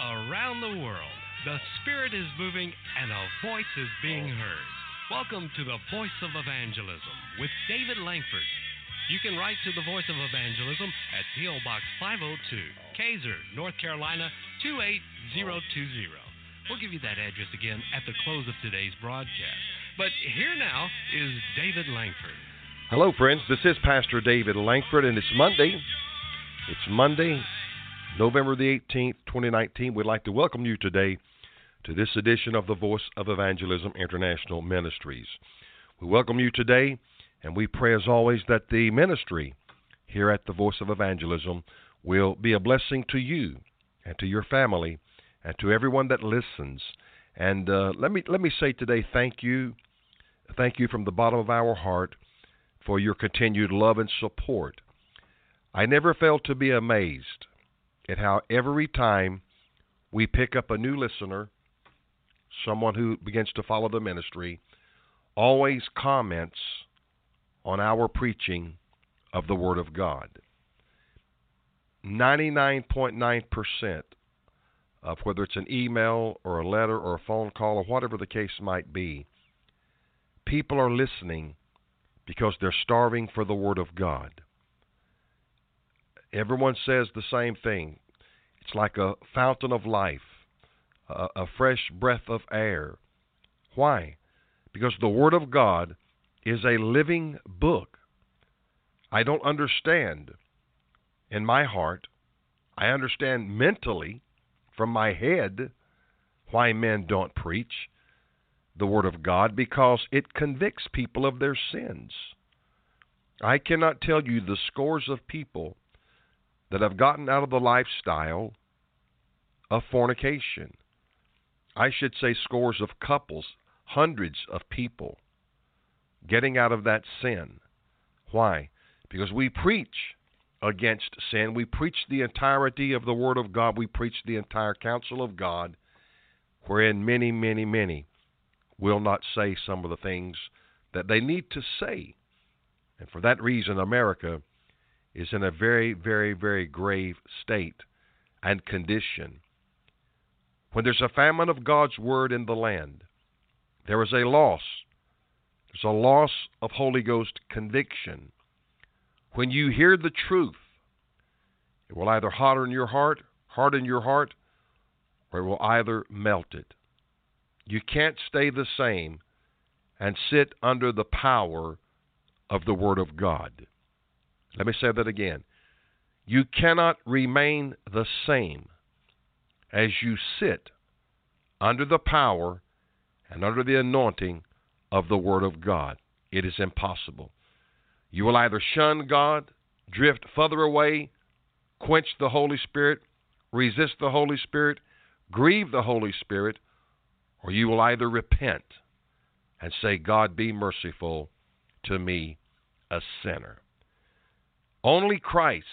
around the world. The Spirit is moving and a voice is being heard. Welcome to the Voice of Evangelism with David Langford. You can write to the Voice of Evangelism at P.O. Box 502, Kaiser, North Carolina 28020. We'll give you that address again at the close of today's broadcast. But here now is David Langford. Hello, friends. This is Pastor David Langford, and it's Monday. It's Monday, November the 18th, 2019. We'd like to welcome you today to this edition of the Voice of Evangelism International Ministries. We welcome you today, and we pray, as always, that the ministry here at the Voice of Evangelism will be a blessing to you and to your family and to everyone that listens. And let me say today, thank you. Thank you from the bottom of our heart for your continued love and support. I never fail to be amazed at how every time we pick up a new listener, someone who begins to follow the ministry, always comments on our preaching of the Word of God. 99.9% of whether it's an email or a letter or a phone call or whatever the case might be, people are listening because they're starving for the Word of God. Everyone says the same thing. It's like a fountain of life, a fresh breath of air. Why? Because the Word of God is a living book. I don't understand in my heart. I understand mentally from my head why men don't preach the Word of God, because it convicts people of their sins. I cannot tell you the scores of people that have gotten out of the lifestyle of fornication. I should say scores of couples, hundreds of people getting out of that sin. Why? Because we preach against sin. We preach the entirety of the Word of God. We preach the entire counsel of God, wherein many, many, many will not say some of the things that they need to say. And for that reason, America is in a very, very, very grave state and condition. When there's a famine of God's Word in the land, there is a loss. There's a loss of Holy Ghost conviction. When you hear the truth, it will either harden your heart, or it will either melt it. You can't stay the same and sit under the power of the Word of God. Let me say that again. You cannot remain the same as you sit under the power and under the anointing of the Word of God. It is impossible. You will either shun God, drift further away, quench the Holy Spirit, resist the Holy Spirit, grieve the Holy Spirit, or you will either repent and say, God, be merciful to me, a sinner. Only Christ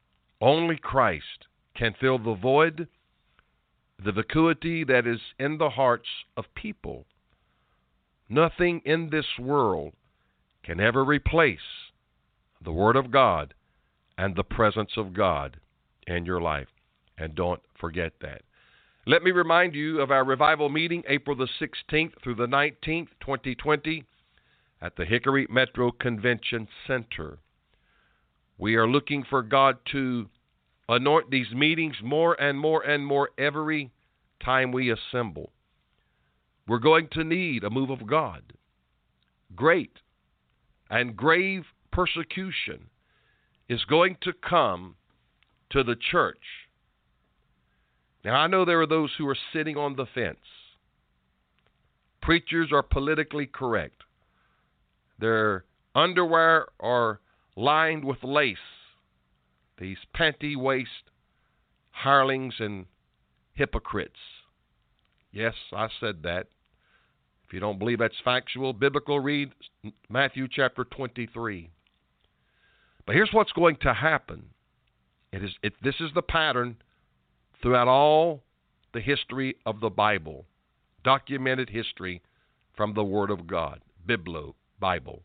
can fill the void, the vacuity that is in the hearts of people. Nothing in this world can ever replace the Word of God and the presence of God in your life. And don't forget that. Let me remind you of our revival meeting, April the 16th through the 19th, 2020, at the Hickory Metro Convention Center. We are looking for God to anoint these meetings more and more and more every time we assemble. We're going to need a move of God. Great and grave persecution is going to come to the church. Now, I know there are those who are sitting on the fence. Preachers are politically correct. Their underwear are lined with lace. These panty-waist hirelings and hypocrites. Yes, I said that. If you don't believe that's factual, biblical, read Matthew chapter 23. But here's what's going to happen. This is the pattern throughout all the history of the Bible, documented history from the Word of God, Bible.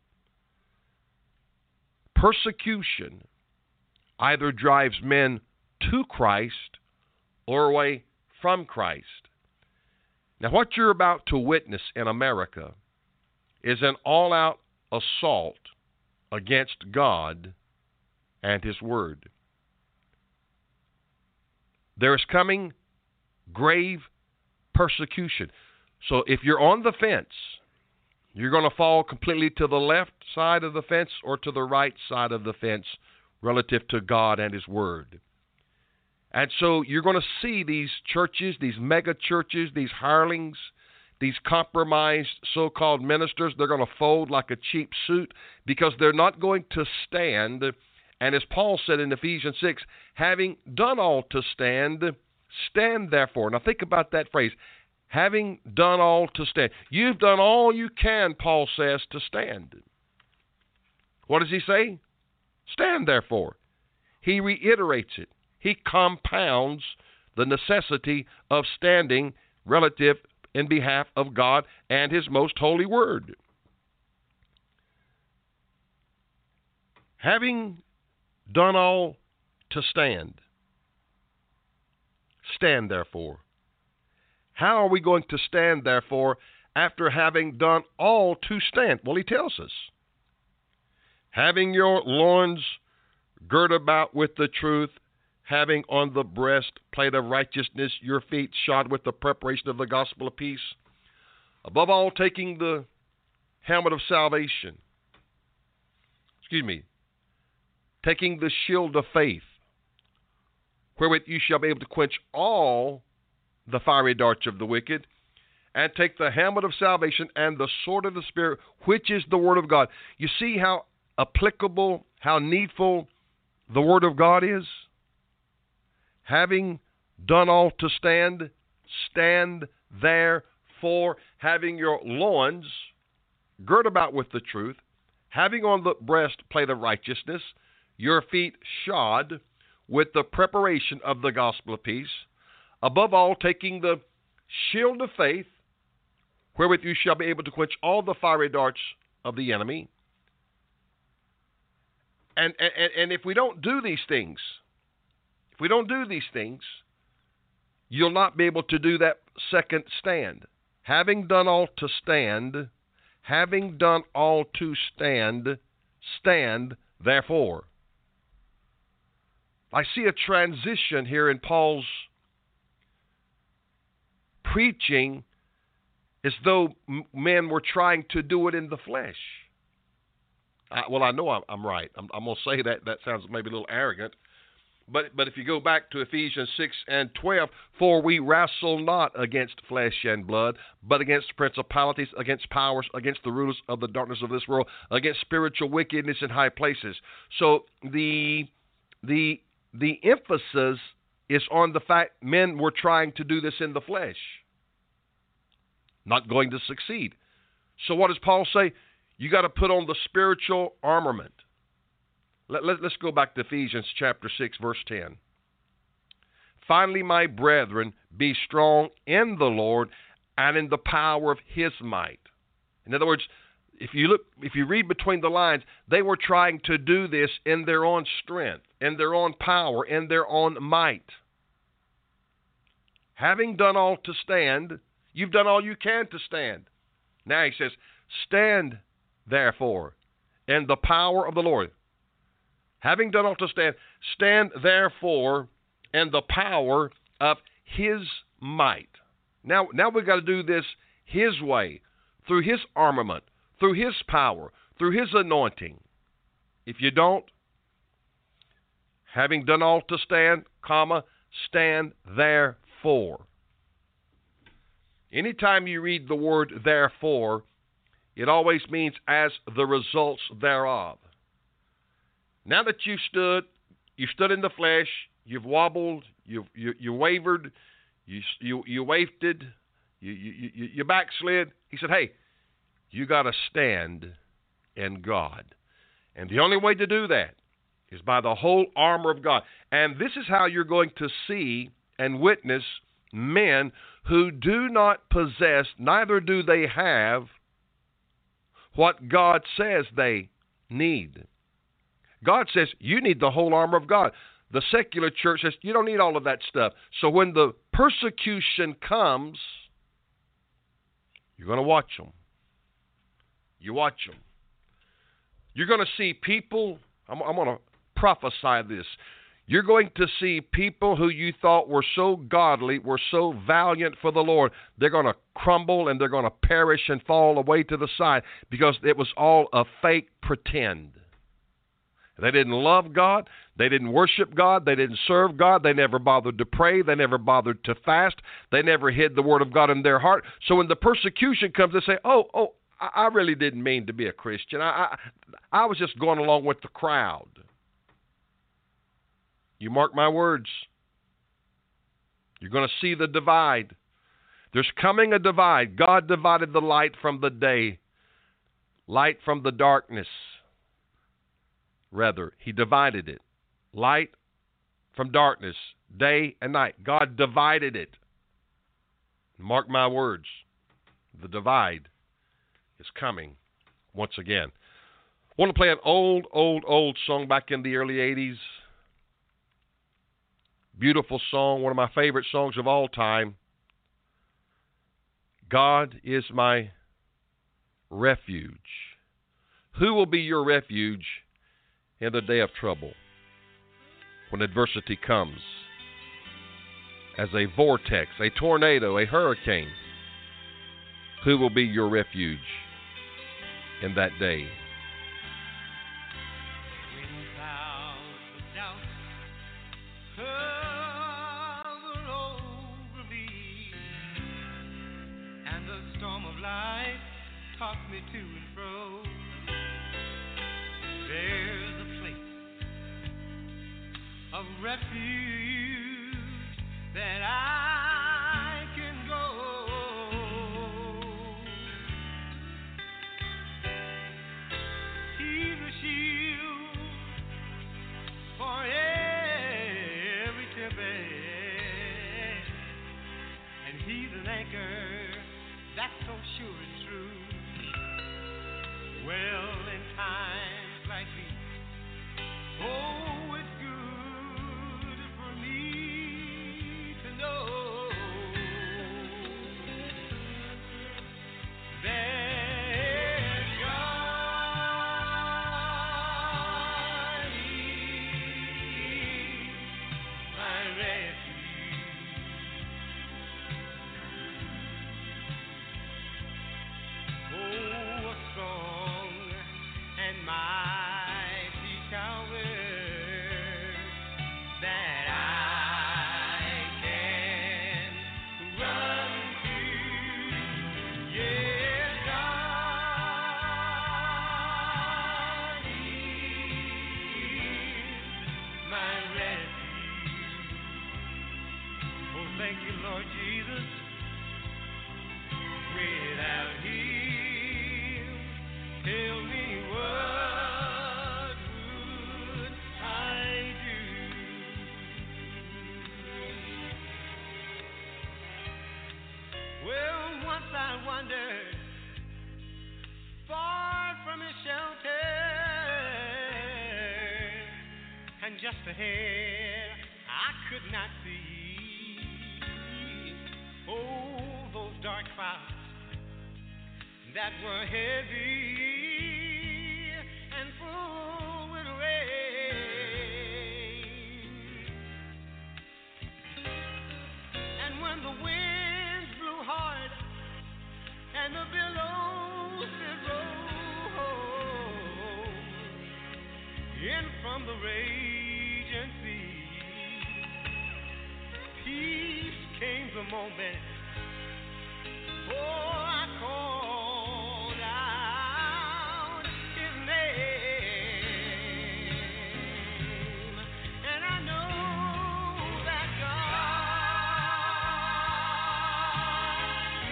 Persecution either drives men to Christ or away from Christ. Now, what you're about to witness in America is an all-out assault against God and His Word. There is coming grave persecution. So if you're on the fence, you're going to fall completely to the left side of the fence or to the right side of the fence relative to God and His Word. And so you're going to see these churches, these mega churches, these hirelings, these compromised so-called ministers, they're going to fold like a cheap suit because they're not going to stand. And as Paul said in Ephesians 6, having done all to stand, stand therefore. Now think about that phrase, having done all to stand. You've done all you can, Paul says, to stand. What does he say? Stand therefore. He reiterates it. He compounds the necessity of standing relative in behalf of God and His most holy Word. Having done all to stand, stand therefore. How are we going to stand therefore after having done all to stand? Well, he tells us. Having your loins girt about with the truth, having on the breastplate of righteousness, your feet shod with the preparation of the gospel of peace. Above all, taking the helmet of salvation. Taking the shield of faith, wherewith you shall be able to quench all the fiery darts of the wicked, and take the helmet of salvation and the sword of the Spirit, which is the Word of God. You see how applicable, how needful the Word of God is? Having done all to stand, stand therefore, having your loins girt about with the truth, having on the breastplate of righteousness, your feet shod with the preparation of the gospel of peace, above all, taking the shield of faith, wherewith you shall be able to quench all the fiery darts of the enemy. And if we don't do these things, you'll not be able to do that second stand. Having done all to stand, stand therefore. I see a transition here in Paul's preaching as though men were trying to do it in the flesh. I know I'm right. I'm going to say that. That sounds maybe a little arrogant. But if you go back to Ephesians 6 and 12, for we wrestle not against flesh and blood, but against principalities, against powers, against the rulers of the darkness of this world, against spiritual wickedness in high places. So the emphasis is on the fact men were trying to do this in the flesh, not going to succeed. So what does Paul say? You got to put on the spiritual armament. Let's go back to Ephesians chapter 6, verse 10. Finally, my brethren, be strong in the Lord and in the power of His might. In other words, if you read between the lines, they were trying to do this in their own strength, in their own power, in their own might. Having done all to stand, you've done all you can to stand. Now he says, stand therefore in the power of the Lord. Having done all to stand, stand therefore in the power of His might. Now we've got to do this His way, through His armament, through His power, through His anointing. If you don't, having done all to stand, stand therefore. Anytime you read the word therefore, it always means as the results thereof. Now that you stood in the flesh, you've wobbled, you wavered, you wafted, you backslid. He said, hey, you got to stand in God. And the only way to do that is by the whole armor of God. And this is how you're going to see and witness men who do not possess, neither do they have, what God says they need. God says you need the whole armor of God. The secular church says, you don't need all of that stuff. So when the persecution comes, you're going to watch them. You watch them. You're going to see people, I'm going to prophesy this. You're going to see people who you thought were so godly, were so valiant for the Lord, they're going to crumble and they're going to perish and fall away to the side because it was all a fake pretend. They didn't love God. They didn't worship God. They didn't serve God. They never bothered to pray. They never bothered to fast. They never hid the Word of God in their heart. So when the persecution comes, they say, oh, I really didn't mean to be a Christian. I was just going along with the crowd. You mark my words. You're going to see the divide. There's coming a divide. God divided the light from the day, light from the darkness. Rather, he divided it. Light from darkness, day and night. God divided it. Mark my words. The divide is coming once again. I want to play an old song back in the early 80s. Beautiful song, one of my favorite songs of all time. God is my refuge. Who will be your refuge in the day of trouble, when adversity comes as a vortex, a tornado, a hurricane? Who will be your refuge in that day? When clouds of doubt hover over me, and the storm of life toss me to and fro, there's a place of refuge that I can go. He's a shield for every tempest, and he's an anchor that's so sure and true. Well, in times like these, oh, it's good for me to know there's God is my refuge. Oh, a strong and mighty tower that I can run to. Yes, God is my refuge. Oh, thank you, Lord Jesus. Without Him, tell me what would I do? Well, once I wandered far from His shelter, and just ahead I could not see. Oh, those dark clouds that were heavy and full with rain. And when the winds blew hard and the billows did roll in from the raging sea, peace came the moment. Oh, I called out His name, and I know that God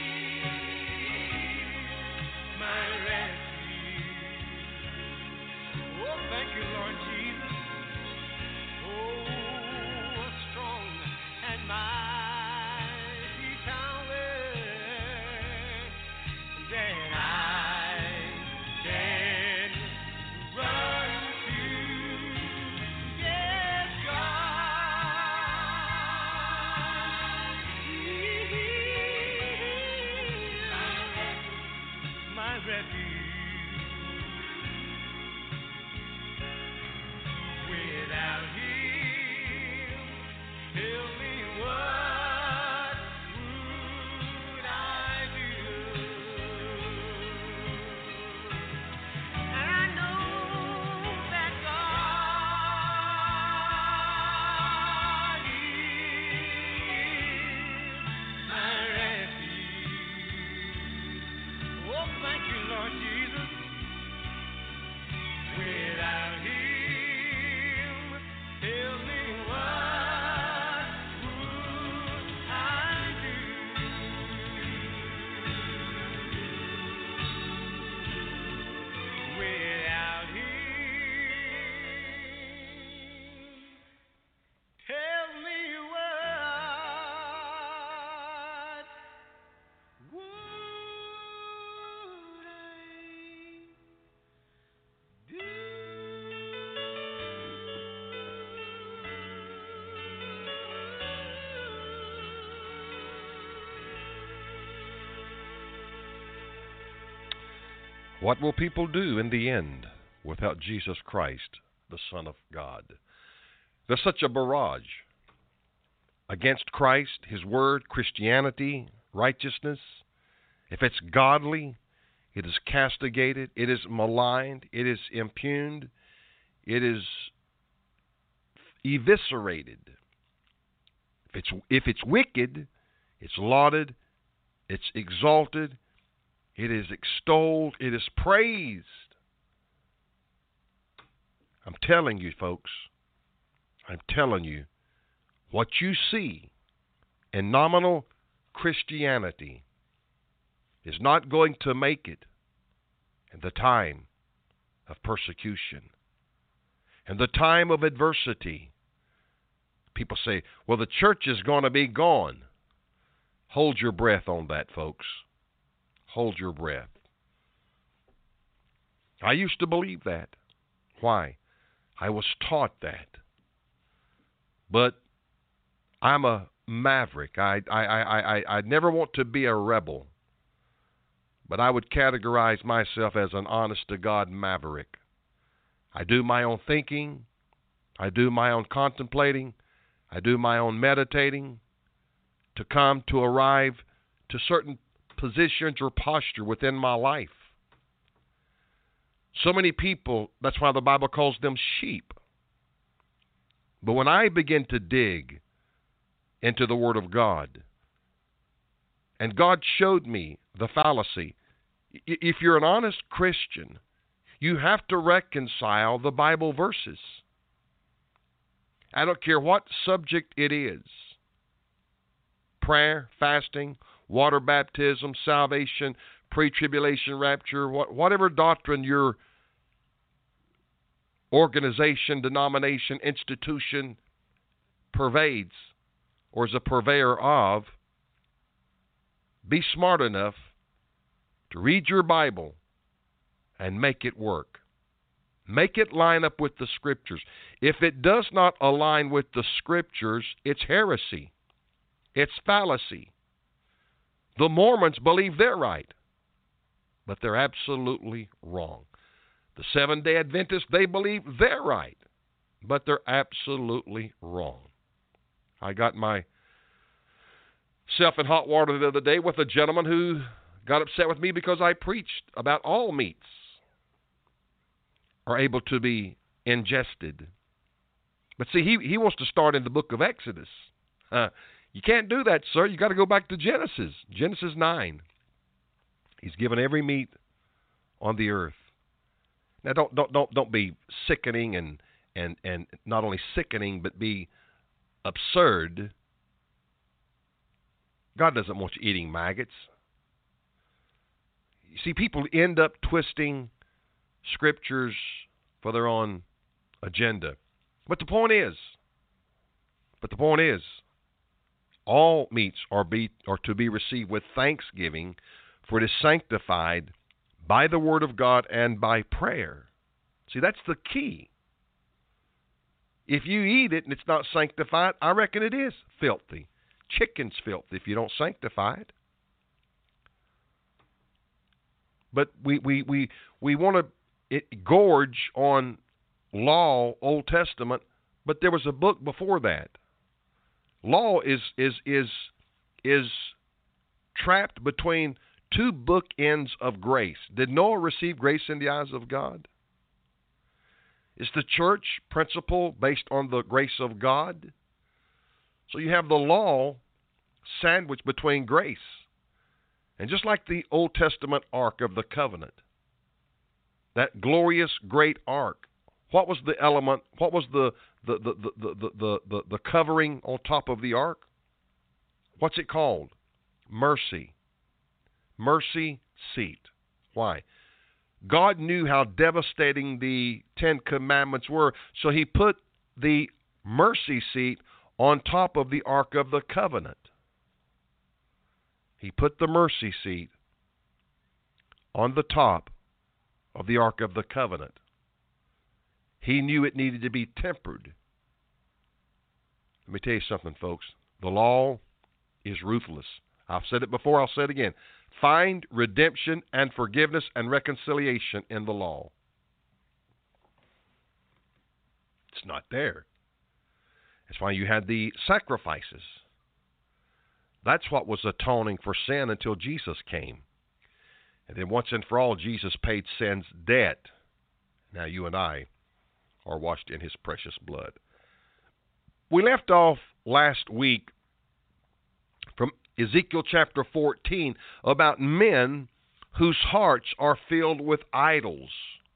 is my refuge. Oh, thank you, Lord Jesus. Oh, strong and mighty What will people do in the end without Jesus Christ, the Son of God? There's such a barrage against Christ, His Word, Christianity, righteousness. If it's godly, it is castigated, it is maligned, it is impugned, it is eviscerated. If it's wicked, it's lauded, it's exalted, it is extolled, it is praised. I'm telling you, folks, I'm telling you, what you see in nominal Christianity is not going to make it in the time of persecution, in the time of adversity. People say, well, the church is going to be gone. Hold your breath on that, folks. Hold your breath. I used to believe that. Why? I was taught that. But I'm a maverick. I never want to be a rebel. But I would categorize myself as an honest-to-God maverick. I do my own thinking. I do my own contemplating. I do my own meditating to arrive to certain positions or posture within my life. So many people, that's why the Bible calls them sheep. But when I begin to dig into the Word of God, and God showed me the fallacy, if you're an honest Christian, you have to reconcile the Bible verses. I don't care what subject it is. Prayer, fasting, water baptism, salvation, pre-tribulation rapture, whatever doctrine your organization, denomination, institution pervades or is a purveyor of, be smart enough to read your Bible and make it work. Make it line up with the Scriptures. If it does not align with the Scriptures, it's heresy. It's fallacy. The Mormons believe they're right, but they're absolutely wrong. The Seventh-day Adventists, they believe they're right, but they're absolutely wrong. I got myself in hot water the other day with a gentleman who got upset with me because I preached about all meats are able to be ingested. But see, he wants to start in the book of Exodus. You can't do that, sir. You got to go back to Genesis 9. He's given every meat on the earth. Now, don't be sickening and not only sickening, but be absurd. God doesn't want you eating maggots. You see, people end up twisting Scriptures for their own agenda. But the point is, all meats are to be received with thanksgiving, for it is sanctified by the Word of God and by prayer. See, that's the key. If you eat it and it's not sanctified, I reckon it is filthy. Chicken's filthy if you don't sanctify it. But we want to gorge on law, Old Testament, but there was a book before that. Law is trapped between two bookends of grace. Did Noah receive grace in the eyes of God? Is the church principle based on the grace of God? So you have the law sandwiched between grace. And just like the Old Testament Ark of the Covenant, that glorious great ark, what was the element? What was the covering on top of the ark? What's it called? Mercy. Mercy seat. Why? God knew how devastating the Ten Commandments were, so He put the mercy seat on top of the Ark of the Covenant. He put the mercy seat on the top of the Ark of the Covenant. He knew it needed to be tempered. Let me tell you something, folks. The law is ruthless. I've said it before, I'll say it again. Find redemption and forgiveness and reconciliation in the law. It's not there. That's why you had the sacrifices. That's what was atoning for sin until Jesus came. And then once and for all, Jesus paid sin's debt. Now you and I are washed in his precious blood. We left off last week from Ezekiel chapter 14 about men whose hearts are filled with idols.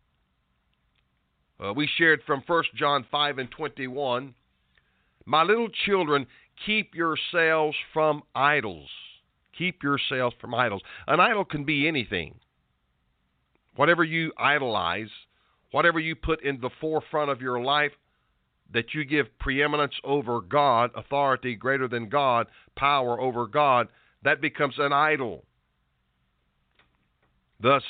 We shared from 1 John 5 and 21, my little children, keep yourselves from idols. Keep yourselves from idols. An idol can be anything. Whatever you idolize, whatever you put in the forefront of your life, that you give preeminence over God, authority greater than God, power over God, that becomes an idol. Thus,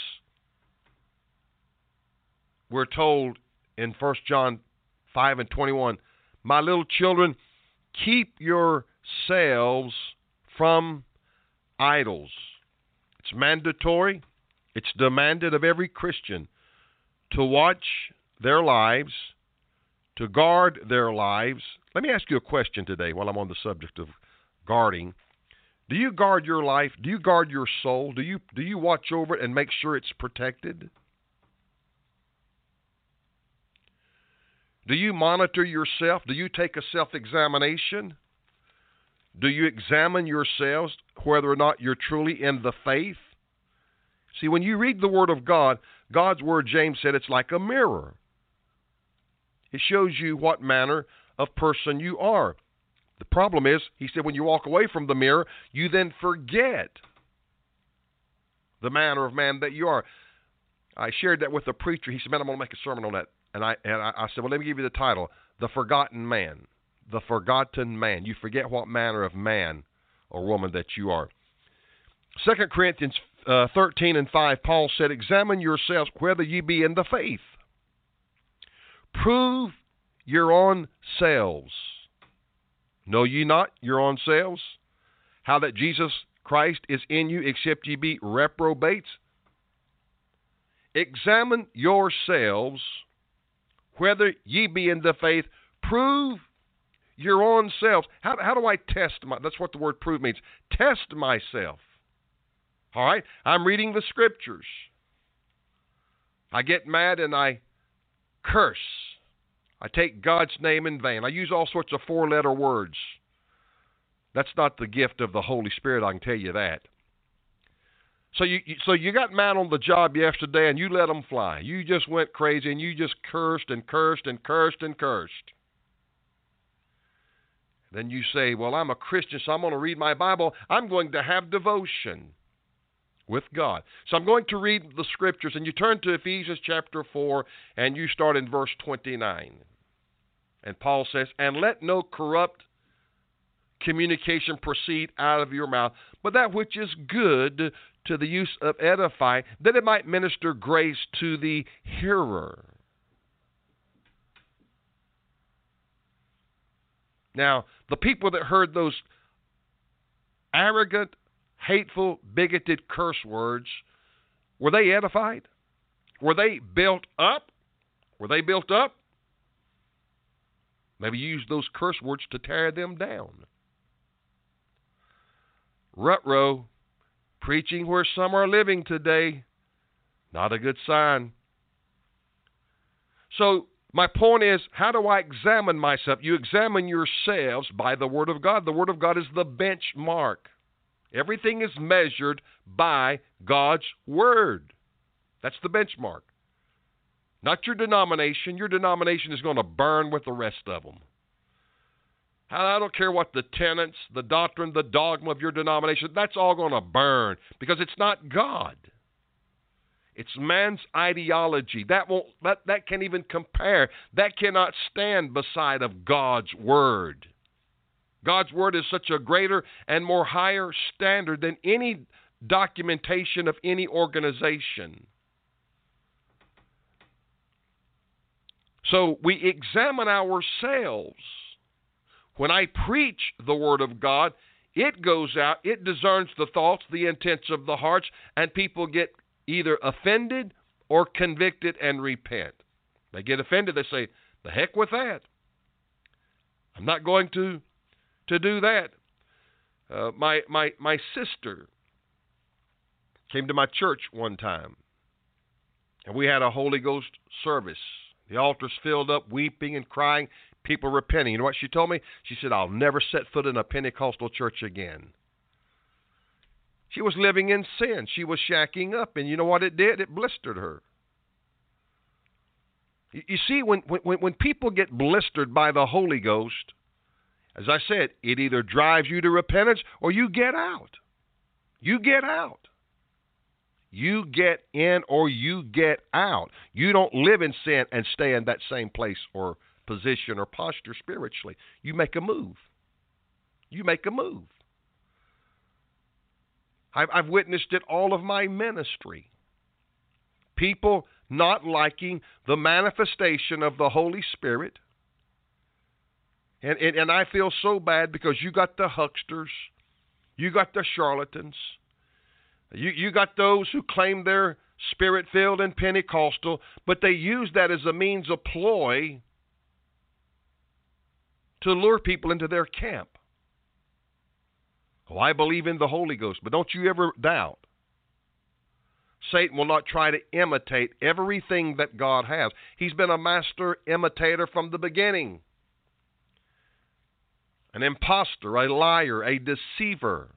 we're told in 1 John 5 and 21, my little children, keep yourselves from idols. It's mandatory. It's demanded of every Christian to watch their lives, to guard their lives. Let me ask you a question today while I'm on the subject of guarding. Do you guard your life? Do you guard your soul? Do you watch over it and make sure it's protected? Do you monitor yourself? Do you take a self-examination? Do you examine yourselves whether or not you're truly in the faith? See, when you read the Word of God, God's Word, James said, it's like a mirror. It shows you what manner of person you are. The problem is, he said, when you walk away from the mirror, you then forget the manner of man that you are. I shared that with a preacher. He said, man, I'm going to make a sermon on that. And I said, well, let me give you the title, The Forgotten Man. The Forgotten Man. You forget what manner of man or woman that you are. 2 Corinthians 13 and 5, Paul said, examine yourselves whether ye be in the faith. Prove your own selves. Know ye not your own selves, how that Jesus Christ is in you, except ye be reprobates? Examine yourselves whether ye be in the faith. Prove your own selves. How do I test that's what the word prove means. Test myself. All right? I'm reading the scriptures. I get mad and I curse. I take God's name in vain. I use all sorts of four-letter words. That's not the gift of the Holy Spirit, I can tell you that. So you got mad on the job yesterday and you let them fly. You just went crazy and you just cursed and cursed and cursed and cursed. Then you say, well, I'm a Christian, so I'm going to read my Bible. I'm going to have devotion with God. So I'm going to read the scriptures, and you turn to Ephesians chapter 4, and you start in verse 29. And Paul says, and let no corrupt communication proceed out of your mouth, but that which is good to the use of edifying, that it might minister grace to the hearer. Now, the people that heard those arrogant, hateful, bigoted curse words, were they edified? Were they built up? Were they built up? Maybe you use those curse words to tear them down. Rut-row, preaching where some are living today, not a good sign. So, my point is, how do I examine myself? You examine yourselves by the Word of God. The Word of God is the benchmark. Everything is measured by God's Word. That's the benchmark. Not your denomination. Your denomination is going to burn with the rest of them. I don't care what the tenets, the doctrine, the dogma of your denomination, that's all going to burn because it's not God. It's man's ideology. That can't even compare. That cannot stand beside of God's Word. God's Word is such a greater and more higher standard than any documentation of any organization. So we examine ourselves. When I preach the Word of God, It goes out, it discerns the thoughts, the intents of the hearts, and people get either offended or convicted and repent. They get offended, they say, the heck with that. I'm not going to do that. My sister came to my church one time, and we had a Holy Ghost service. The altars filled up, weeping and crying, people repenting. You know what she told me? She said, I'll never set foot in a Pentecostal church again. She was living in sin. She was shacking up, and you know what it did? It blistered her. You see, when people get blistered by the Holy Ghost, as I said, it either drives you to repentance or you get out. You get out. You get in or you get out. You don't live in sin and stay in that same place or position or posture spiritually. You make a move. You make a move. I've witnessed it all of my ministry. People not liking the manifestation of the Holy Spirit. And I feel so bad because you got the hucksters, you got the charlatans, you got those who claim they're Spirit-filled and Pentecostal, but they use that as a means of ploy to lure people into their camp. Oh, I believe in the Holy Ghost, but don't you ever doubt. Satan will not try to imitate everything that God has. He's been a master imitator from the beginning. An imposter, a liar, a deceiver.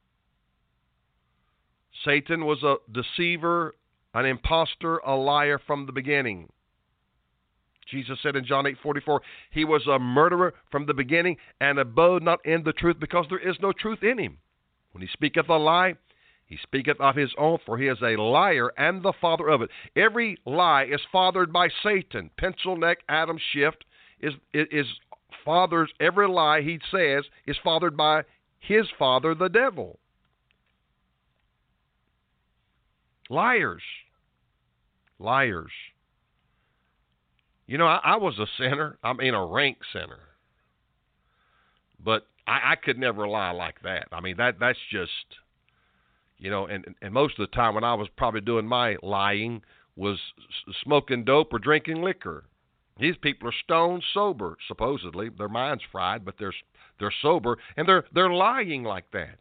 Satan was a deceiver, an imposter, a liar from the beginning. Jesus said in John 8:44, he was a murderer from the beginning and abode not in the truth because there is no truth in him. When he speaketh a lie, he speaketh of his own, for he is a liar and the father of it. Every lie is fathered by Satan. Pencil neck Adam Schiff is fathers. Every lie he says is fathered by his father, the devil. Liars. Liars. You know, I was a sinner. I mean, a rank sinner. But I could never lie like that. I mean, that's just, you know, and most of the time when I was probably doing my lying was smoking dope or drinking liquor. These people are stone sober, supposedly. Their mind's fried, but they're sober, and they're lying like that.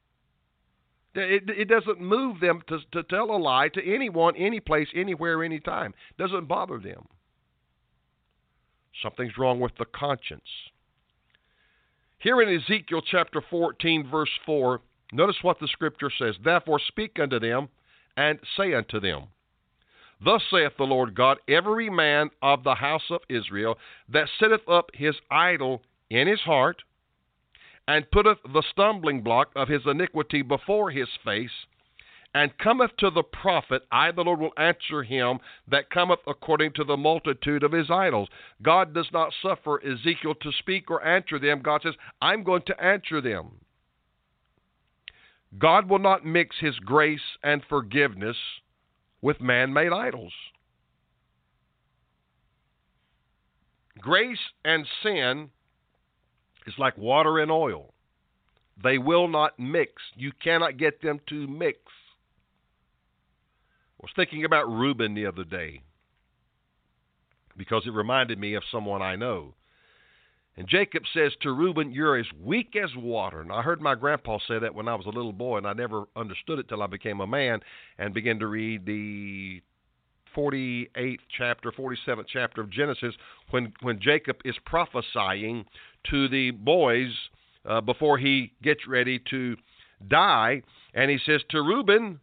It doesn't move them to tell a lie to anyone, any place, anywhere, anytime. It doesn't bother them. Something's wrong with the conscience. Here in Ezekiel chapter 14, verse 4, notice what the scripture says. Therefore speak unto them, and say unto them, Thus saith the Lord God, every man of the house of Israel that setteth up his idol in his heart, and putteth the stumbling block of his iniquity before his face, and cometh to the prophet, I, the Lord, will answer him that cometh according to the multitude of his idols. God does not suffer Ezekiel to speak or answer them. God says, I'm going to answer them. God will not mix his grace and forgiveness with man-made idols. Grace and sin is like water and oil. They will not mix. You cannot get them to mix. I was thinking about Reuben the other day because it reminded me of someone I know. And Jacob says to Reuben, you're as weak as water. And I heard my grandpa say that when I was a little boy, and I never understood it till I became a man and began to read the 48th chapter, 47th chapter of Genesis, when Jacob is prophesying to the boys before he gets ready to die. And he says to Reuben,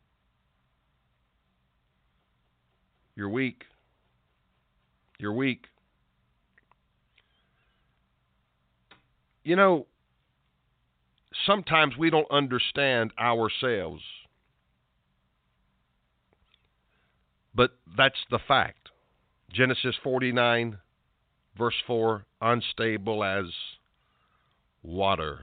you're weak. You're weak. You know, sometimes we don't understand ourselves. But that's the fact. Genesis 49, verse 4, unstable as water.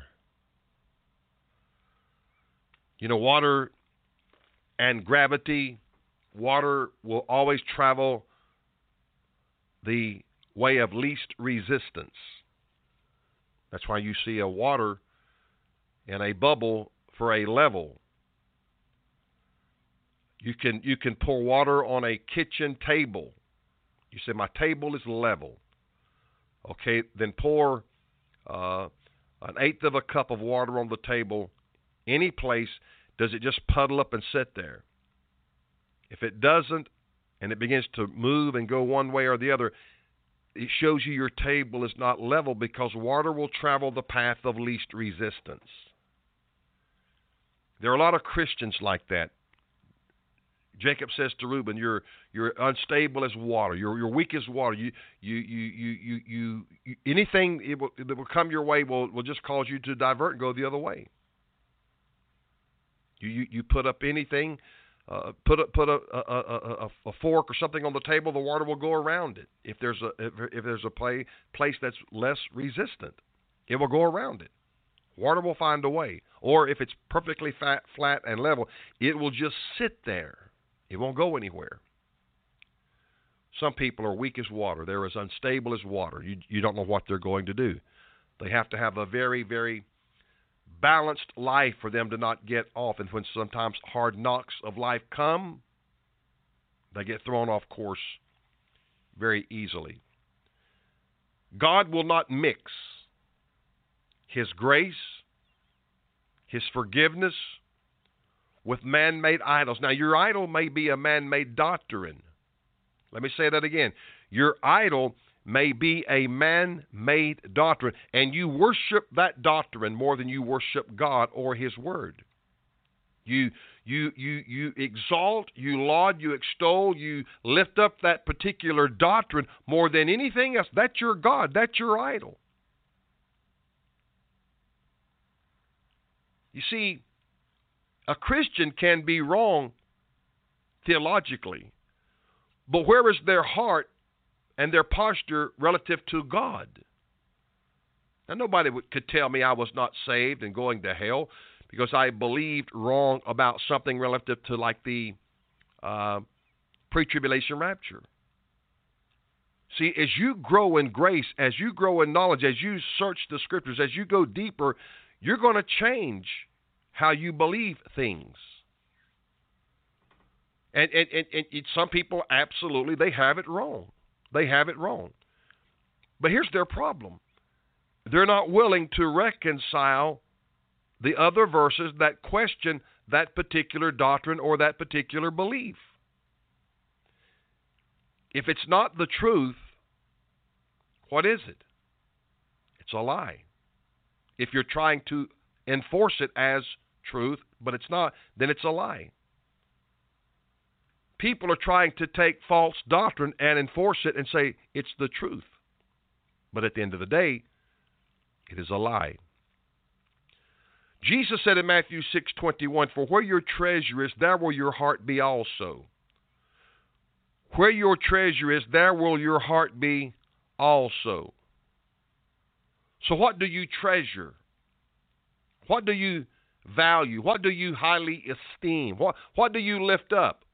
You know, water and gravity, water will always travel the way of least resistance. That's why you see a water and a bubble for a level. You can pour water on a kitchen table. You say, my table is level. Okay, then pour an eighth of a cup of water on the table. Any place, does it just puddle up and sit there? If it doesn't, and it begins to move and go one way or the other, it shows you your table is not level, because water will travel the path of least resistance. There are a lot of Christians like that. Jacob says to Reuben, "You're unstable as water. You're weak as water. You anything that will come your way will just cause you to divert and go the other way. You put up anything, put a fork or something on the table, the water will go around it. If there's a place that's less resistant, it will go around it. Water will find a way. Or if it's perfectly flat and level, it will just sit there. It won't go anywhere. Some people are weak as water. They're as unstable as water. You don't know what they're going to do. They have to have a very, very balanced life for them to not get off. And when sometimes hard knocks of life come, they get thrown off course very easily. God will not mix His grace, His forgiveness, with man-made idols. Now, your idol may be a man-made doctrine. Let me say that again. Your idol may be a man-made doctrine, and you worship that doctrine more than you worship God or His Word. You exalt, you laud, you extol, you lift up that particular doctrine more than anything else. That's your God. That's your idol. You see, a Christian can be wrong theologically, but where is their heart and their posture relative to God? Now, nobody could tell me I was not saved and going to hell because I believed wrong about something relative to like the pre-tribulation rapture. See, as you grow in grace, as you grow in knowledge, as you search the Scriptures, as you go deeper, you're going to change how you believe things. And some people, absolutely, they have it wrong. They have it wrong. But here's their problem. They're not willing to reconcile the other verses that question that particular doctrine or that particular belief. If it's not the truth, what is it? It's a lie. If you're trying to enforce it as truth, but it's not, then it's a lie. People are trying to take false doctrine and enforce it and say it's the truth. But at the end of the day, it is a lie. Jesus said in Matthew 6:21, "For where your treasure is, there will your heart be also." Where your treasure is, there will your heart be also. So what do you treasure? What do you value? What do you highly esteem? What do you lift up?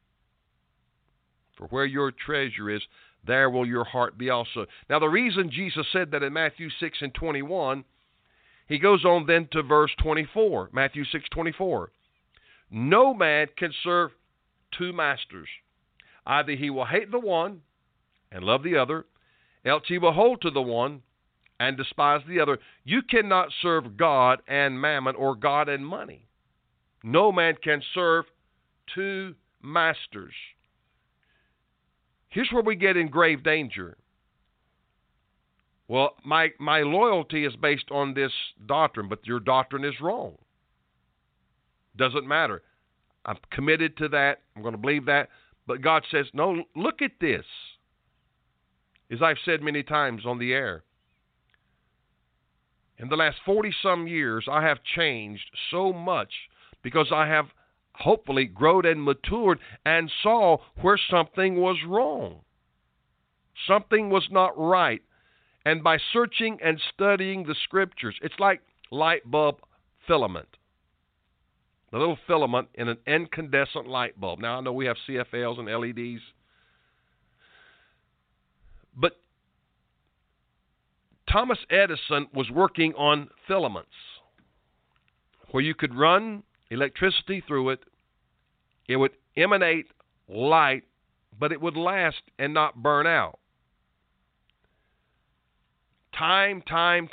For where your treasure is, there will your heart be also. Now, the reason Jesus said that in Matthew 6:21, he goes on then to verse 24, Matthew 6:24. No man can serve two masters. Either he will hate the one and love the other, else he will hold to the one and despise the other. You cannot serve God and mammon, or God and money. No man can serve two masters. Here's where we get in grave danger. Well, my loyalty is based on this doctrine, but your doctrine is wrong. Doesn't matter. I'm committed to that. I'm going to believe that. But God says, no, look at this. As I've said many times on the air, in the last 40-some years, I have changed so much because I have hopefully grown and matured and saw where something was wrong. Something was not right. And by searching and studying the Scriptures, it's like light bulb filament. The little filament in an incandescent light bulb. Now, I know we have CFLs and LEDs. But Thomas Edison was working on filaments. where you could run electricity through it. It would emanate light, but it would last and not burn out. Time.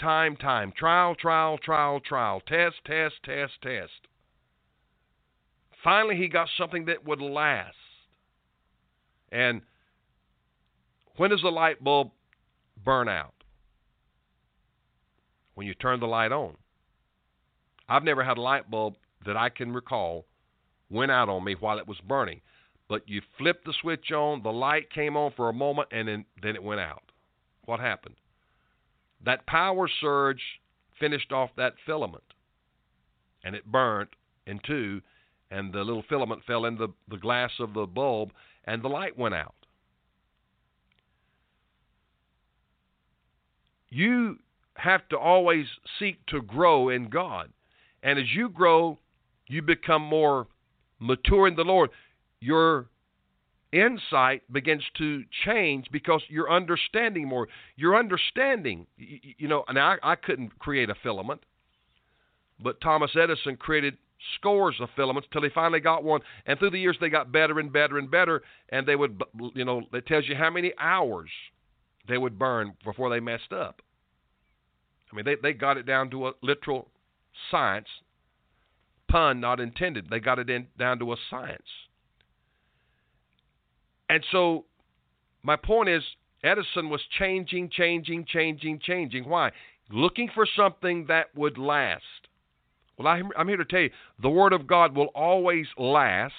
Trial. Test. Finally, he got something that would last. And when does the light bulb burn out? When you turn the light on. I've never had a light bulb that I can recall went out on me while it was burning. But you flipped the switch on, the light came on for a moment, and then it went out. What happened? That power surge finished off that filament, and it burnt in two, and the little filament fell in the glass of the bulb, and the light went out. You have to always seek to grow in God. And as you grow, you become more mature in the Lord. Your insight begins to change because you're understanding more. You're understanding. You know, and I couldn't create a filament, but Thomas Edison created scores of filaments till he finally got one. And through the years, they got better and better and better. And they would, you know, it tells you how many hours they would burn before they messed up. I mean, they got it down to a literal science, pun not intended. They got it down to a science. And so my point is, Edison was changing. Why? Looking for something that would last. Well, I'm here to tell you, the Word of God will always last.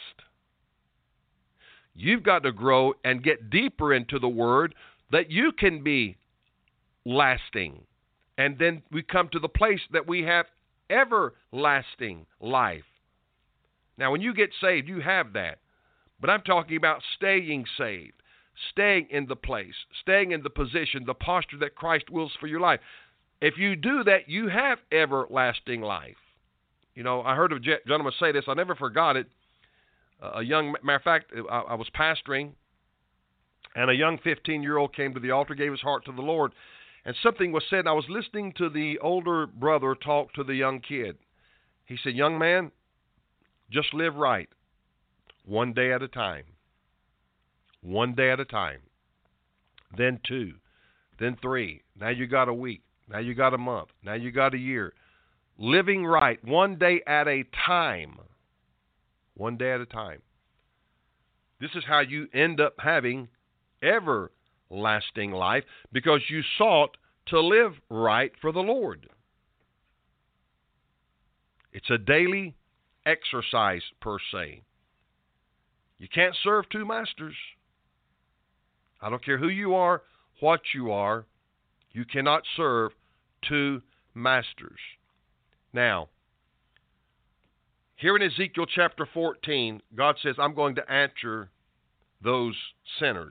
You've got to grow and get deeper into the Word that you can be lasting. And then we come to the place that we have everlasting life. Now, when you get saved, you have that. But I'm talking about staying saved, staying in the place, staying in the position, the posture that Christ wills for your life. If you do that, you have everlasting life. You know, I heard a gentleman say this. I never forgot it. Matter of fact, I was pastoring, and a young 15-year-old came to the altar, gave his heart to the Lord, and something was said. And I was listening to the older brother talk to the young kid. He said, "Young man, just live right. One day at a time. One day at a time. Then 2. Then 3. Now you got a week. Now you got a month. Now you got a year. Living right. One day at a time. One day at a time. This is how you end up having everlasting life, because you sought to live right for the Lord. It's a daily exercise per se. You can't serve two masters. I don't care who you are, what you are. You cannot serve two masters. Now, here in Ezekiel chapter 14, God says, I'm going to answer those sinners.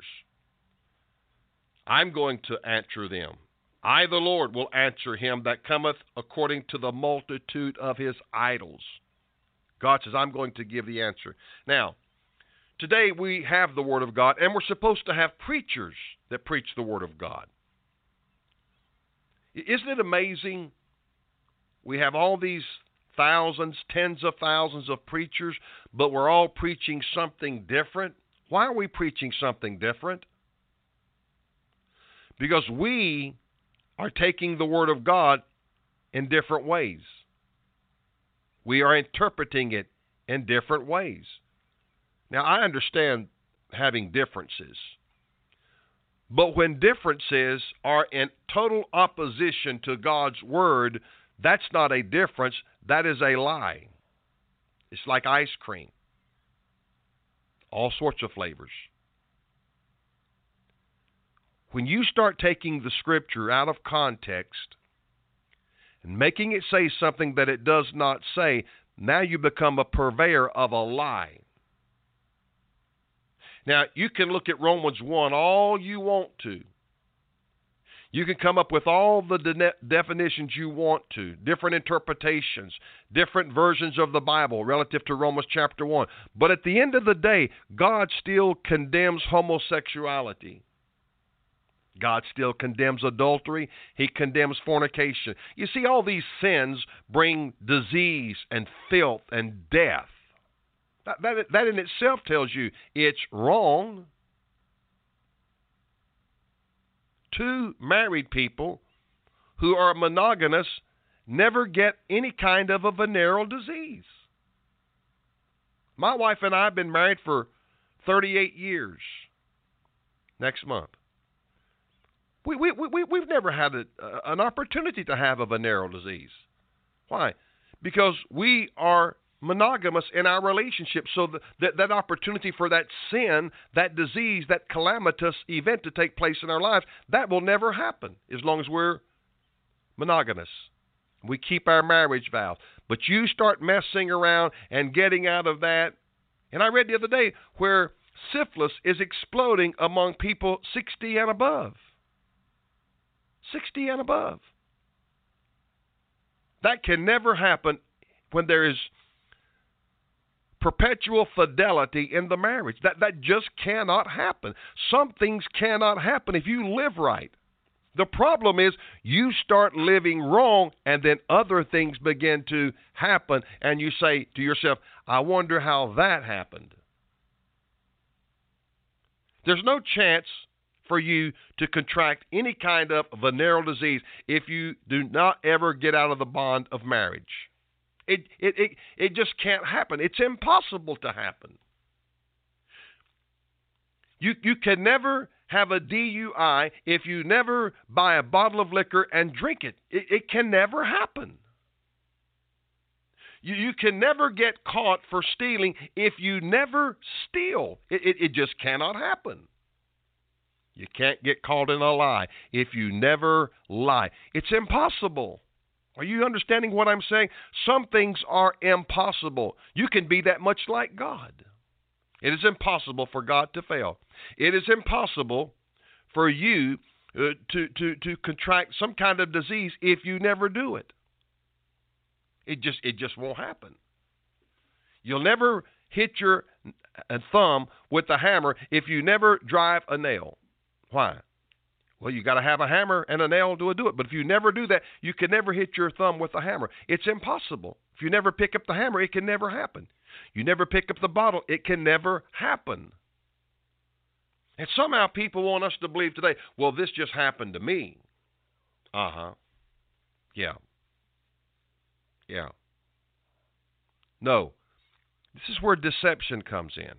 I'm going to answer them. I, the Lord, will answer him that cometh according to the multitude of his idols. God says, I'm going to give the answer. Now, today we have the Word of God, and we're supposed to have preachers that preach the Word of God. Isn't it amazing? We have all these thousands, tens of thousands of preachers, but we're all preaching something different. Why are we preaching something different? Because we are taking the Word of God in different ways. We are interpreting it in different ways. Now, I understand having differences. But when differences are in total opposition to God's Word, that's not a difference. That is a lie. It's like ice cream. All sorts of flavors. When you start taking the Scripture out of context and making it say something that it does not say, now you become a purveyor of a lie. Now, you can look at Romans 1 all you want to. You can come up with all the definitions you want to, different interpretations, different versions of the Bible relative to Romans chapter 1. But at the end of the day, God still condemns homosexuality. God still condemns adultery. He condemns fornication. You see, all these sins bring disease and filth and death. That in itself tells you it's wrong. Two married people who are monogamous never get any kind of a venereal disease. My wife and I have been married for 38 years next month. We've never had an opportunity to have a venereal disease. Why? Because we are monogamous in our relationship. So that opportunity for that sin, that disease, that calamitous event to take place in our lives, that will never happen as long as we're monogamous. We keep our marriage vows. But you start messing around and getting out of that. And I read the other day where syphilis is exploding among people 60 and above. 60 and above. That can never happen when there is perpetual fidelity in the marriage. That just cannot happen. Some things cannot happen if you live right. The problem is you start living wrong and then other things begin to happen and you say to yourself, I wonder how that happened. There's no chance for you to contract any kind of venereal disease if you do not ever get out of the bond of marriage. It just can't happen. It's impossible to happen. You can never have a DUI if you never buy a bottle of liquor and drink it. It can never happen. You can never get caught for stealing if you never steal. It just cannot happen. You can't get caught in a lie if you never lie. It's impossible. Are you understanding what I'm saying? Some things are impossible. You can be that much like God. It is impossible for God to fail. It is impossible for you to contract some kind of disease if you never do it. It just won't happen. You'll never hit your thumb with a hammer if you never drive a nail. Why? Well, you got to have a hammer and a nail to do it. But if you never do that, you can never hit your thumb with a hammer. It's impossible. If you never pick up the hammer, it can never happen. You never pick up the bottle, it can never happen. And somehow people want us to believe today, well, this just happened to me. Yeah. No. This is where deception comes in.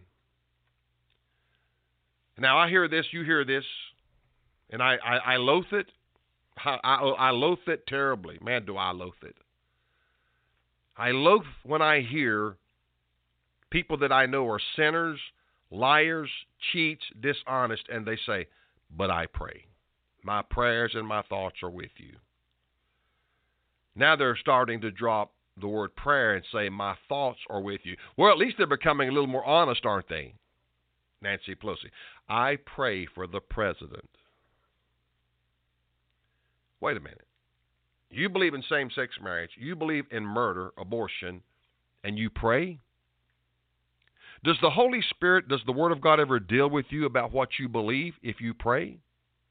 Now, I hear this, you hear this, and I loathe it. I loathe it terribly. Man, do I loathe it. I loathe when I hear people that I know are sinners, liars, cheats, dishonest, and they say, but I pray. My prayers and my thoughts are with you. Now they're starting to drop the word prayer and say, my thoughts are with you. Well, at least they're becoming a little more honest, aren't they? Nancy Pelosi. I pray for the president. Wait a minute. You believe in same-sex marriage. You believe in murder, abortion, and you pray? Does the Holy Spirit, does the Word of God ever deal with you about what you believe if you pray?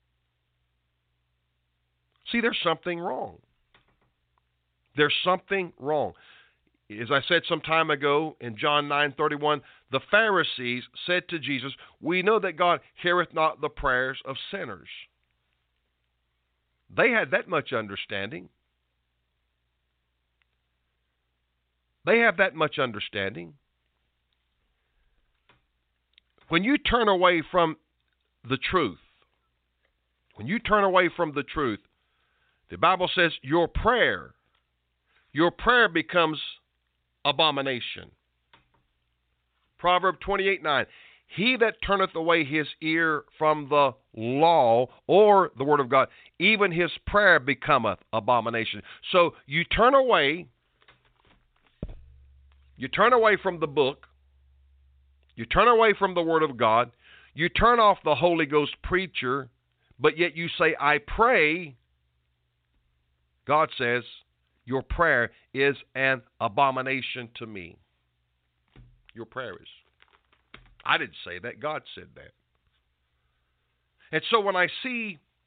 See, there's something wrong. There's something wrong. As I said some time ago in John 9:31, the Pharisees said to Jesus, we know that God heareth not the prayers of sinners. They had that much understanding. They have that much understanding. When you turn away from the truth, the Bible says your prayer becomes abomination. Proverb 28:9. He that turneth away his ear from the law, or the word of God, even his prayer becometh abomination. So you turn away from the book, you turn away from the word of God, you turn off the Holy Ghost preacher, but yet you say, I pray. God says, your prayer is an abomination to me. Your prayer is. I didn't say that. God said that. And so when I see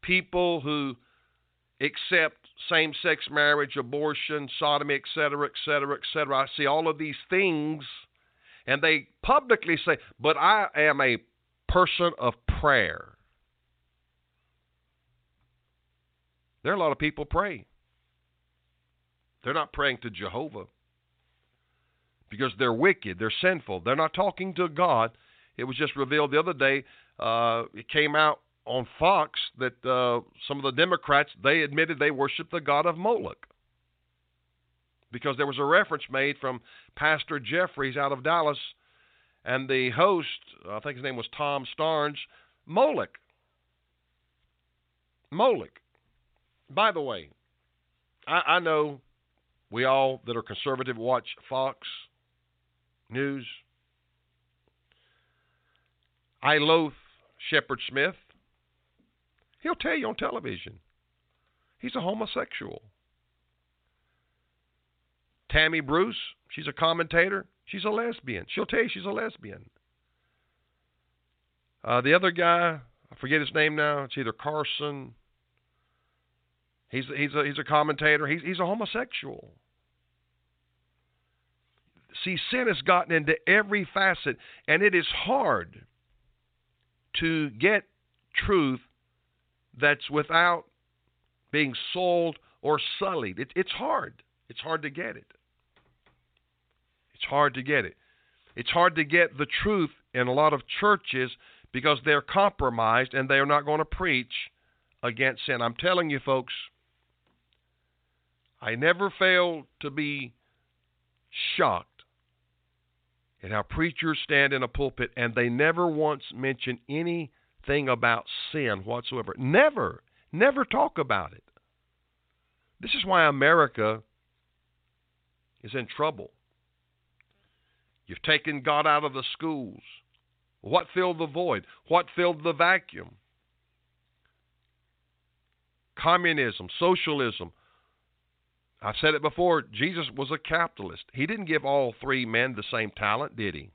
people who accept same-sex marriage, abortion, sodomy, etc., etc., etc. I see all of these things, and they publicly say, but I am a person of prayer. There are a lot of people pray. They're not praying to Jehovah because they're wicked, they're sinful. They're not talking to God. It was just revealed the other day, it came out on Fox that some of the Democrats, they admitted they worship the god of Moloch. Because there was a reference made from Pastor Jeffries out of Dallas, and the host, I think his name was Tom Starnes, Moloch. Moloch. By the way, I know we all that are conservative watch Fox News. I loathe Shepard Smith. He'll tell you on television he's a homosexual. Tammy Bruce, she's a commentator. She's a lesbian. She'll tell you she's a lesbian. The other guy, I forget his name now. It's either Carson. He's a commentator. He's a homosexual. See, sin has gotten into every facet, and it is hard to get truth that's without being soiled or sullied. It's hard. It's hard to get it. It's hard to get it. It's hard to get the truth in a lot of churches because they're compromised and they're not going to preach against sin. I'm telling you, folks, I never fail to be shocked at how preachers stand in a pulpit and they never once mention anything about sin whatsoever. Never talk about it. This is why America is in trouble. You've taken God out of the schools. What filled the void? What filled the vacuum? Communism, socialism. I've said it before, Jesus was a capitalist. He didn't give all three men the same talent, did he?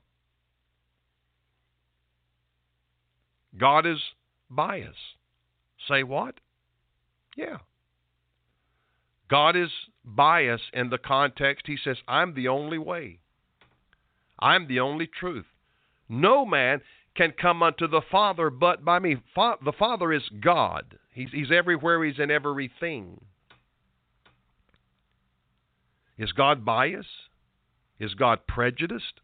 God is biased. Say what? Yeah. God is biased in the context. He says, I'm the only way. I'm the only truth. No man can come unto the Father but by me. The Father is God. He's everywhere. He's in everything. Is God biased? Is God prejudiced?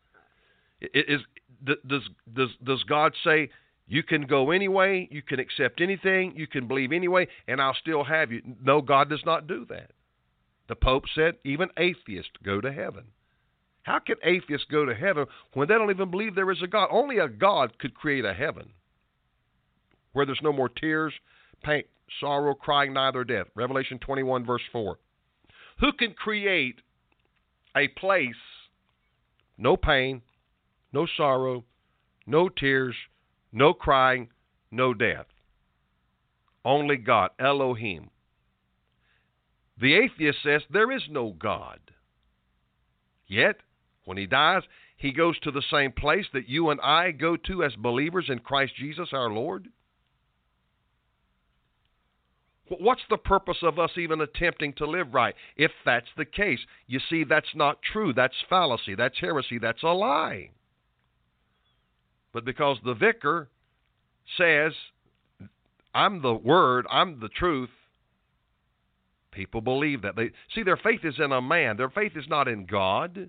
Does God say, you can go anyway, you can accept anything, you can believe anyway, and I'll still have you? No, God does not do that. The Pope said even atheists go to heaven. How can atheists go to heaven when they don't even believe there is a God? Only a God could create a heaven where there's no more tears, pain, sorrow, crying, neither death. Revelation 21, verse 4. Who can create a place, no pain, no sorrow, no tears, no crying, no death? Only God, Elohim. The atheist says there is no God. Yet, when he dies, he goes to the same place that you and I go to as believers in Christ Jesus our Lord. What's the purpose of us even attempting to live right if that's the case? You see, that's not true. That's fallacy. That's heresy. That's a lie. But because the vicar says, I'm the Word, I'm the truth, people believe that. See, their faith is in a man. Their faith is not in God.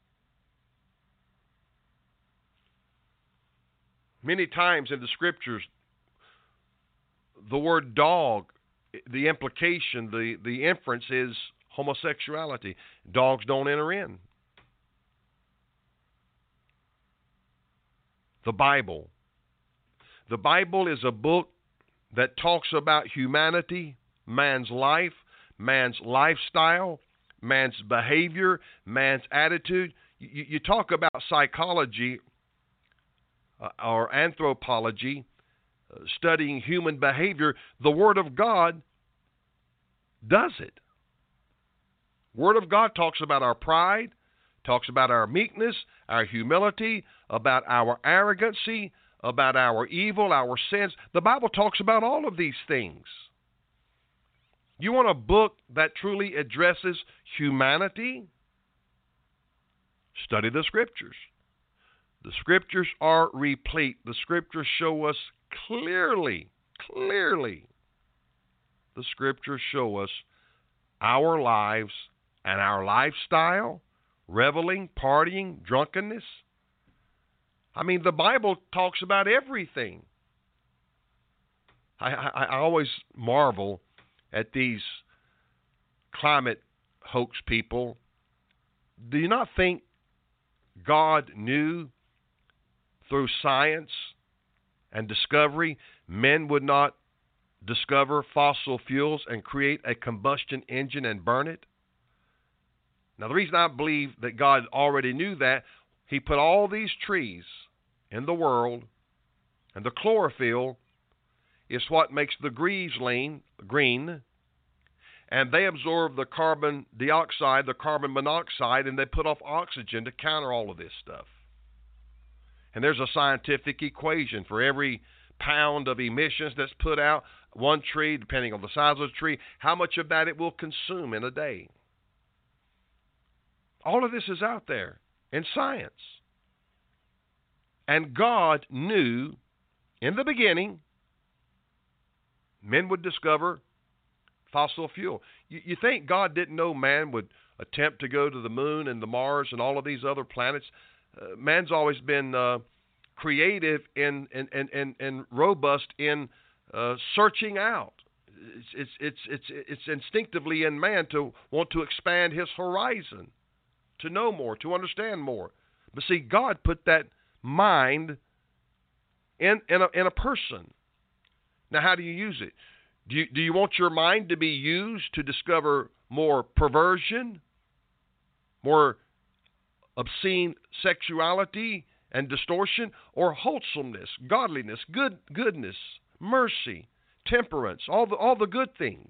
Many times in the Scriptures, the word dog, the implication, the inference is homosexuality. Dogs don't enter in. The Bible. The Bible is a book that talks about humanity, man's life, man's lifestyle, man's behavior, man's attitude. You talk about psychology or anthropology, studying human behavior. The Word of God does it. Word of God talks about our pride, talks about our meekness, our humility, about our arrogancy, about our evil, our sins. The Bible talks about all of these things. You want a book that truly addresses humanity? Study the Scriptures. The Scriptures are replete. The Scriptures show us clearly. The Scriptures show us our lives and our lifestyle, reveling, partying, drunkenness. I mean, the Bible talks about everything. I always marvel at these climate hoax people. Do you not think God knew through science and discovery men would not discover fossil fuels and create a combustion engine and burn it? Now, the reason I believe that God already knew that, He put all these trees in the world, and the chlorophyll is what makes the green, and they absorb the carbon dioxide, the carbon monoxide, and they put off oxygen to counter all of this stuff. And there's a scientific equation for every pound of emissions that's put out, one tree, depending on the size of the tree, how much of that it will consume in a day. All of this is out there in science. And God knew in the beginning men would discover fossil fuel. You think God didn't know man would attempt to go to the moon and the Mars and all of these other planets? Man's always been creative and robust in searching out. It's instinctively in man to want to expand his horizon, to know more, to understand more. But see, God put that mind in a person. Now, how do you use it? Do you want your mind to be used to discover more perversion, more obscene sexuality and distortion, or wholesomeness, godliness, goodness, mercy, temperance, all the good things?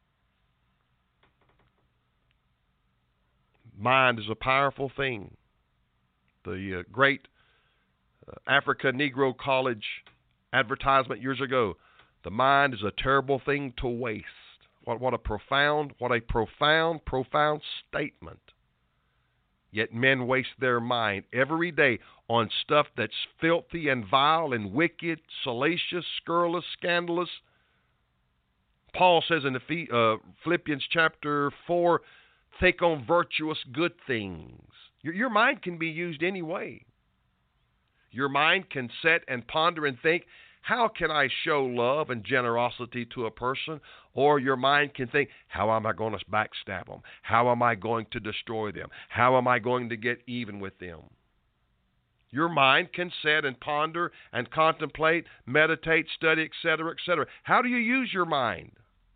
Mind is a powerful thing. The great Africa Negro College advertisement years ago, the mind is a terrible thing to waste. What a profound statement. Yet men waste their mind every day on stuff that's filthy and vile and wicked, salacious, scurrilous, scandalous. Paul says in Philippians chapter 4, think on virtuous good things. Your mind can be used any way. Your mind can sit and ponder and think, how can I show love and generosity to a person? Or your mind can think, how am I going to backstab them? How am I going to destroy them? How am I going to get even with them? Your mind can sit and ponder and contemplate, meditate, study, etc., etc. How do you use your mind?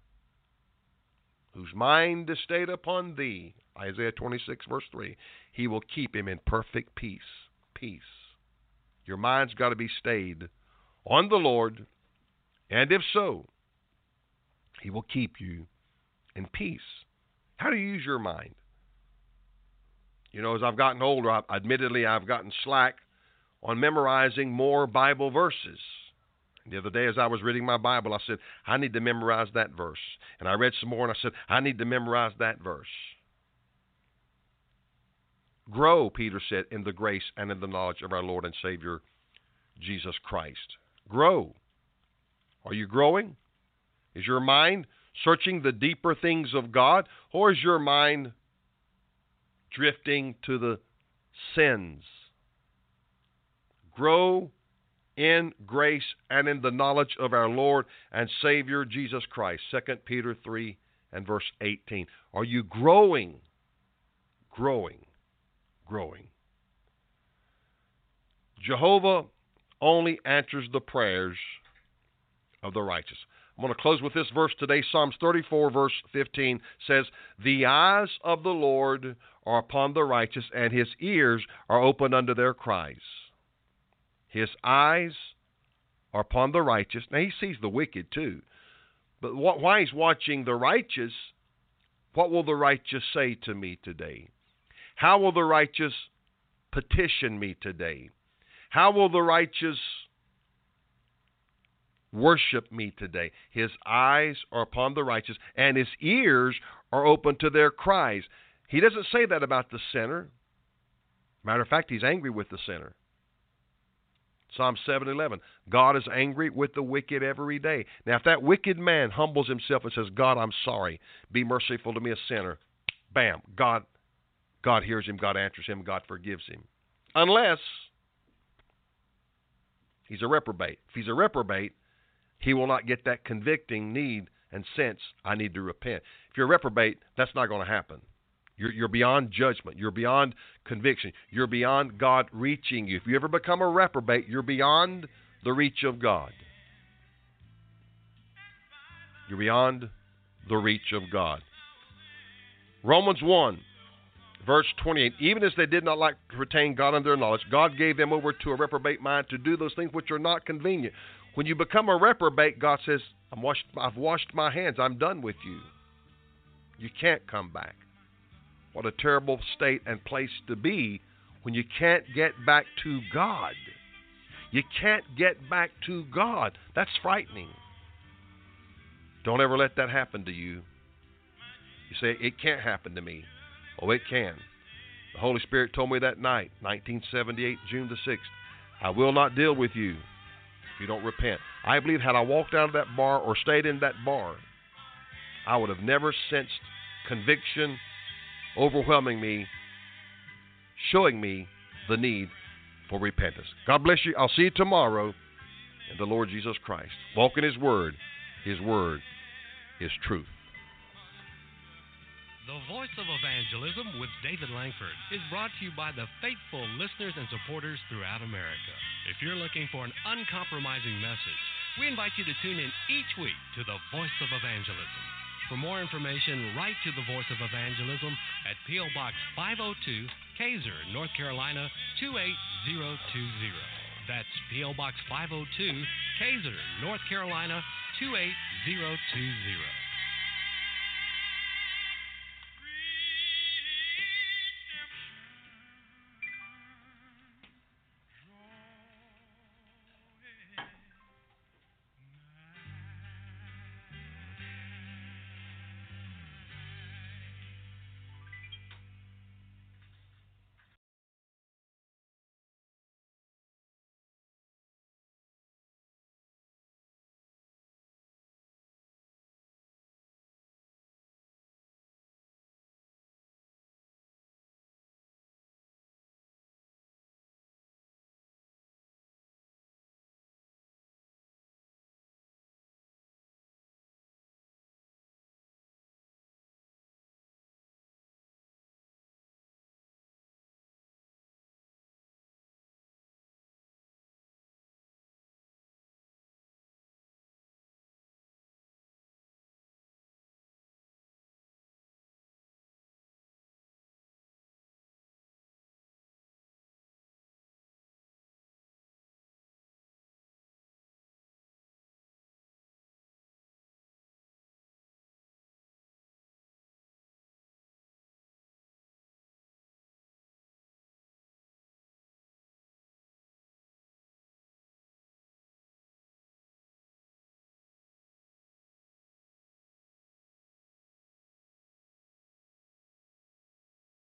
Whose mind is stayed upon thee, Isaiah 26, verse 3, he will keep him in perfect peace. Peace. Your mind's got to be stayed on the Lord, and if so, he will keep you in peace. How do you use your mind? You know, as I've gotten older, admittedly, I've gotten slack on memorizing more Bible verses. The other day as I was reading my Bible, I said, I need to memorize that verse. And I read some more and I said, I need to memorize that verse. Grow, Peter said, in the grace and in the knowledge of our Lord and Savior, Jesus Christ. Grow. Are you growing? Is your mind searching the deeper things of God, or is your mind drifting to the sins? Grow in grace and in the knowledge of our Lord and Savior Jesus Christ. 2 Peter 3 and verse 18. Are you growing? Growing. Jehovah only answers the prayers of the righteous. I'm going to close with this verse today. Psalms 34 verse 15 says, the eyes of the Lord are upon the righteous, and his ears are open unto their cries. His eyes are upon the righteous. Now, he sees the wicked too. But why he's watching the righteous, what will the righteous say to me today? How will the righteous petition me today? How will the righteous worship me today. His eyes are upon the righteous, and his ears are open to their cries. He doesn't say that about the sinner. Matter of fact, he's angry with the sinner. Psalm 7:11, God is angry with the wicked every day. Now, if that wicked man humbles himself and says, God, I'm sorry, be merciful to me, a sinner, bam, God hears him, God answers him, God forgives him. Unless he's a reprobate. If he's a reprobate, he will not get that convicting need and sense, I need to repent. If you're a reprobate, that's not going to happen. You're beyond judgment. You're beyond conviction. You're beyond God reaching you. If you ever become a reprobate, you're beyond the reach of God. You're beyond the reach of God. Romans 1, verse 28, even as they did not like to retain God in their knowledge, God gave them over to a reprobate mind to do those things which are not convenient. When you become a reprobate, God says, I've washed my hands. I'm done with you. You can't come back. What a terrible state and place to be when you can't get back to God. You can't get back to God. That's frightening. Don't ever let that happen to you. You say, it can't happen to me. Oh, it can. The Holy Spirit told me that night, 1978, June the 6th, I will not deal with you if you don't repent. I believe had I walked out of that bar or stayed in that bar, I would have never sensed conviction overwhelming me, showing me the need for repentance. God bless you. I'll see you tomorrow in the Lord Jesus Christ. Walk in His Word. His Word is truth. The Voice of Evangelism with David Langford is brought to you by the faithful listeners and supporters throughout America. If you're looking for an uncompromising message, we invite you to tune in each week to the Voice of Evangelism. For more information, write to the Voice of Evangelism at P.O. Box 502, Kaiser, North Carolina 28020. That's P.O. Box 502, Kaiser, North Carolina 28020.